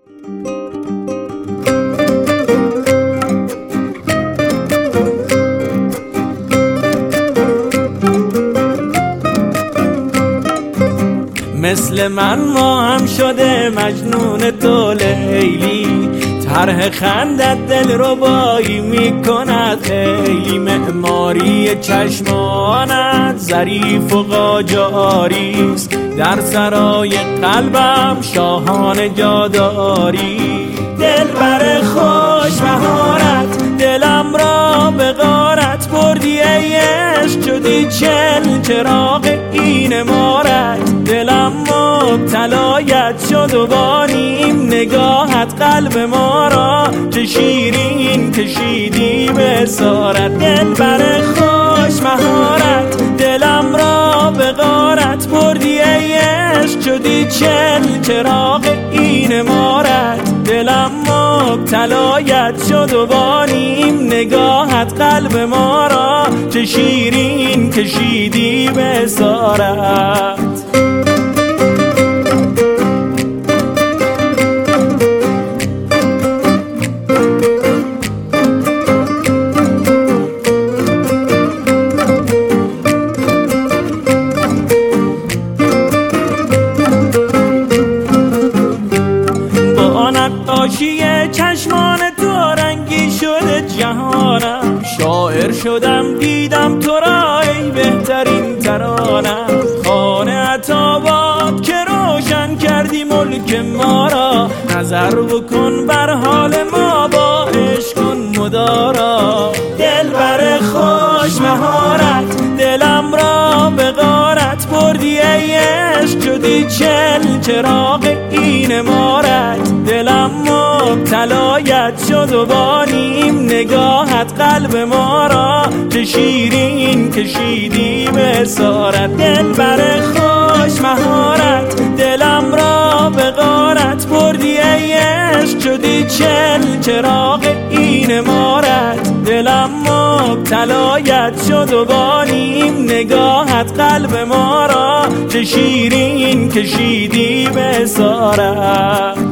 مثل من ما هم شده مجنون تو لیلی، طرح خندت دل ربایی میکند خیلی، معماری چشمانت ظریف و قاجاریست، در سرای قلبم شاهانه جاداری. دلبر خوش مهارت دلم را به غارت بردی ای عشق، شدی چراغ این امارت، دلم مبتلایت شد و با نیم نگاهت قلب ما را چه شیرین کشیدی به اسارت. دلبر خوش مهارت دلم را به غارت بردی ای عشق، شدی چراغ این امارت، دلم مبتلایت شد و با نیم نگاهت قلب ما را چه شیرین کشیدی به اسارت. نقاشی چشمان تو رنگی شده جهانم، شاعر شدم دیدم تو را ای بهترین ترانم، خانه عطاباد که روشن کردی ملک ما را، نظر بکن بر حال ما با عشق کن مدارا. دلبر خوش مهارت دلم را به غارت بردی ای عشق، شدی چراغ این امارت، دلم مبتلایت شد و با نیم نگاهت قلب ما را چه شیرین کشیدی به اسارت. دلبر خوش مهارت دلم را به غارت بردی ای عشق، شدی چراغ این امارت، دلم مبتلایت شد و با نیم نگاهت قلب ما را چه شیرین کشیدی به اسارت.